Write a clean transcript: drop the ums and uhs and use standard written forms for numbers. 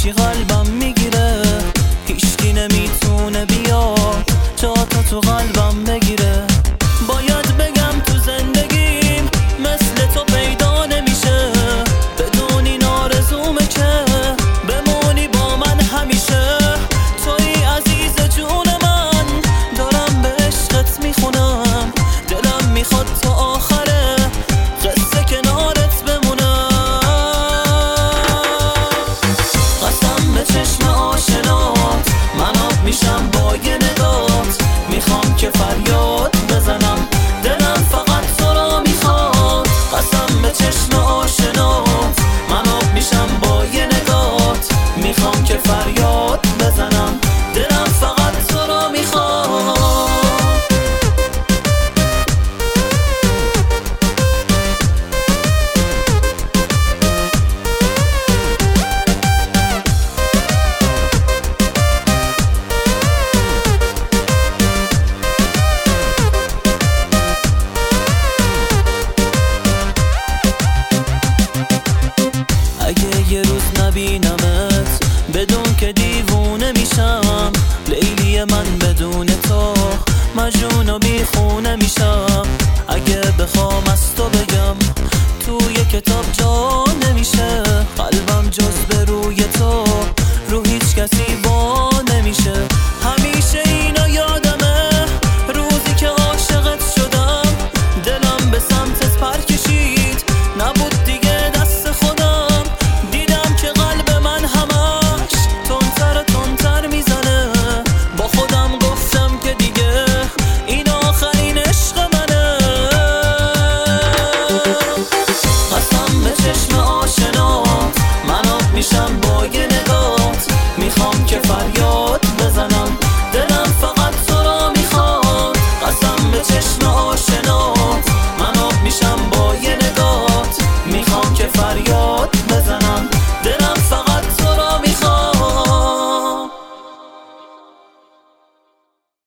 میشی قلبم میگیره، هیچکی نمیتونه بیا جا تو قلبم بگیره. باید بگم تو زندگیم مثل تو پیدا نمیشه، بدون این آرزومه که بمونی با من همیشه. توی عزیز جون من، دارم به عشقت میخونم، دلم میخواد تا آخره قصه کنارت بمونم. قسم به چشم آشنات، من آب میشم با یه نگات، میخوام که فریاد بزنم، دلم فقط تو را میخواد. قسم به چشم آشنات، من آب میشم با یه نگات، میخوام که فریاد بزنم، دلم فقط تو را میخواد. اگه یه روز نبینمت بدون که دیوونه میشم، لیلی من بدون تو مجنون و بیخونه میشم. اگه بخوام از تو بگم توی کتاب جا نمیشه، قلبم جز